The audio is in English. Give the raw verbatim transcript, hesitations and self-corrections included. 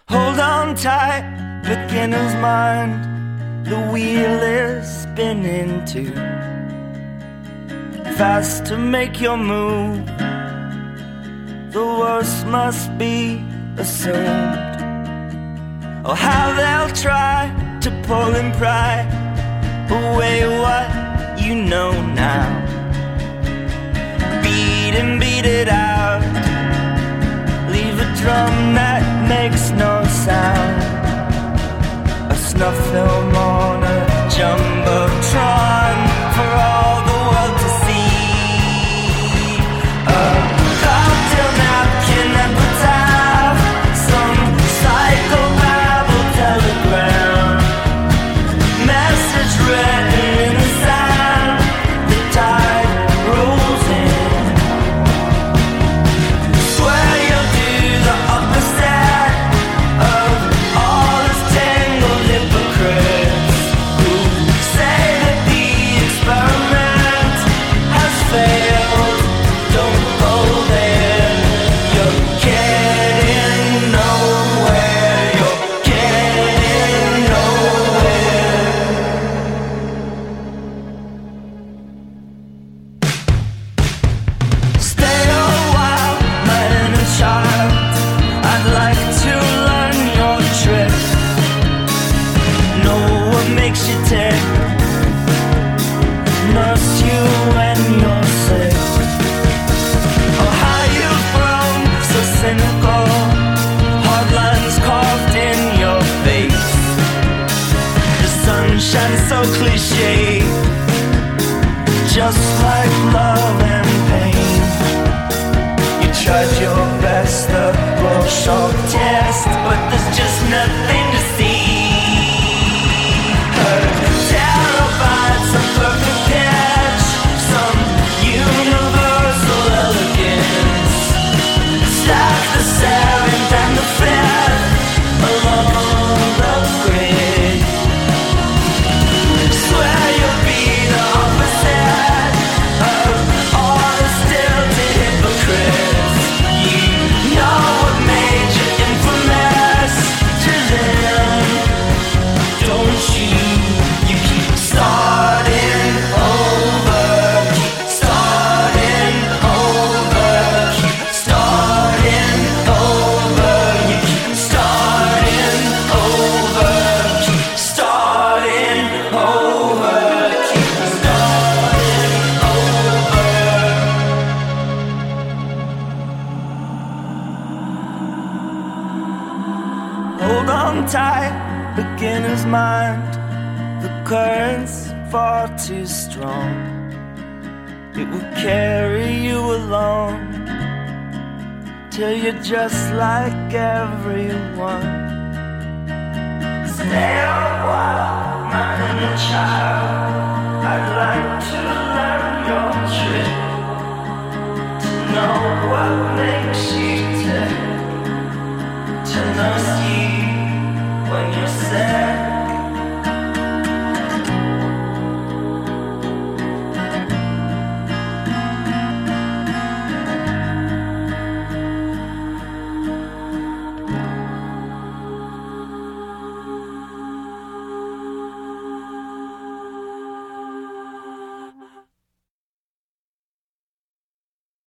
Hold on tight, beginner's mind. The wheel is spinning too fast to make your move. The worst must be assumed. Oh, how they'll try to pull and pry away what you know now. Beat and beat it out. Leave a drum that makes no sound. A snuff film on a jumbotron for all the world to see. A cocktail napkin that puts out some psychobabble telegram. Message written in the sand. The tide rolls in. Swear you'll do the opposite of all those tangled hypocrites who say that the experiment has failed. Don't go there. You're getting nowhere. You're getting nowhere. Stay a while, my inner child. I'd like to learn your tricks. Know what makes you tick. Nurse you when you're sick. Oh, how you've grown so cynical. Hard lines carved in your face. The sunshine so cliche. Just like love and pain. You tried your best, the Rorschach test, but there's just nothing to see. Heard terabytes of perfect pitch, some universal elegance. Stack the seventh and the fifth along the grid. Swear you'll be the opposite of all the stilted hypocrites. You know what made you infamous to them, don't you? You keep starting over, keep starting over, keep starting over. You keep starting over, keep starting over, keep starting over. Hold on tight, beginner's mind. The current's far too strong. It will carry you along till you're just like everyone. Stay a while, my inner child. I'd like to learn your trick. To know what makes you tick. To nurse you when you're sad.